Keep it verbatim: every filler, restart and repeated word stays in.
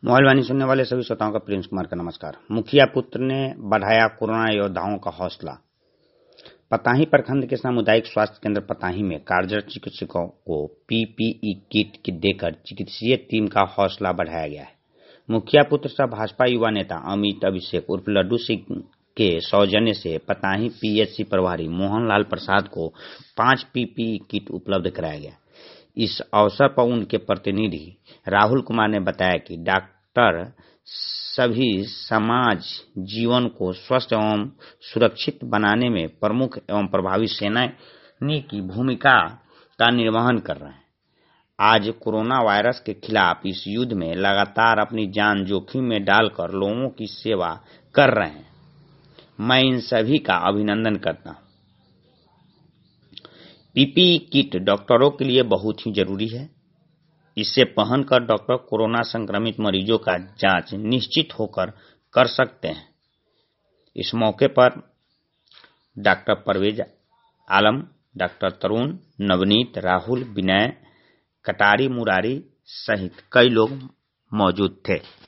Mobile वाणी सुनने वाले सभी श्रोताओं का प्रिंस कुमार का नमस्कार। मुखिया पुत्र ने बढ़ाया कोरोना योद्धाओं का हौसला। पताही प्रखंड के सामुदायिक स्वास्थ्य केंद्र पताही में कार्यरत चिकित्सकों को पीपीई किट देकर चिकित्सीय टीम का हौसला बढ़ाया गया है। मुखिया पुत्र सह भाजपा युवा नेता अमित अभिषेक उर्फ लड्डू सिंह के सौजन्य से पताही पीएचसी प्रभारी मोहनलाल प्रसाद को पांच पीपीई किट उपलब्ध कराया गया। इस अवसर पर उनके प्रतिनिधि राहुल कुमार ने बताया कि डॉक्टर सभी समाज जीवन को स्वस्थ एवं सुरक्षित बनाने में प्रमुख एवं प्रभावी सेनानी की भूमिका का निर्वहन कर रहे हैं। आज कोरोना वायरस के खिलाफ इस युद्ध में लगातार अपनी जान जोखिम में डालकर लोगों की सेवा कर रहे हैं। मैं इन सभी का अभिनंदन करता हूं। पीपीई किट डॉक्टरों के लिए बहुत ही जरूरी है। इसे पहनकर डॉक्टर कोरोना संक्रमित मरीजों का जांच निश्चित होकर कर सकते हैं। इस मौके पर डॉक्टर परवेज आलम, डॉक्टर तरुण, नवनीत, राहुल, विनय, कटारी मुरारी सहित कई लोग मौजूद थे।